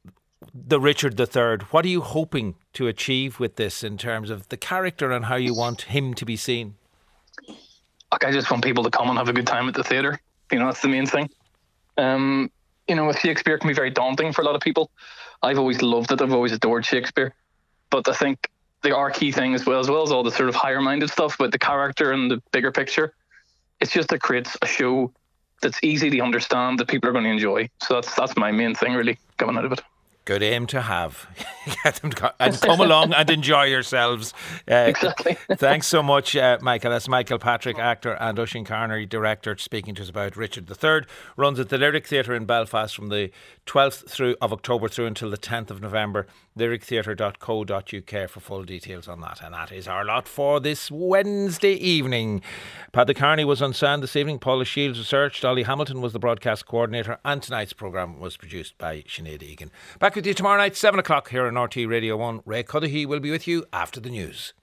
the Richard the Third, what are you hoping to achieve with this in terms of the character and how you want him to be seen? Look, I just want people to come and have a good time at the theatre. You know, that's the main thing. Um, you know, Shakespeare can be very daunting for a lot of people. I've always loved it. I've always adored Shakespeare. But I think there are key things as well, as well as all the sort of higher-minded stuff about the character and the bigger picture. It's just that creates a show that's easy to understand that people are going to enjoy. So that's that's my main thing, really, coming out of it. Good aim to have. Get them to come, and come along and enjoy yourselves. Uh, exactly. Thanks so much, uh, Michael. That's Michael Patrick, actor, and Oisín Carney, director, speaking to us about Richard the Third. Runs at the Lyric Theatre in Belfast from the twelfth through of October through until the tenth of November. lyric theatre dot co dot U K for full details on that. And that is our lot for this Wednesday evening. Paddy Carney was on sound this evening. Paula Shields researched. Ollie Hamilton was the broadcast coordinator. And tonight's programme was produced by Sinead Egan. Back with you tomorrow night, seven o'clock here on R T Radio one. Ray Cudahy will be with you after the news.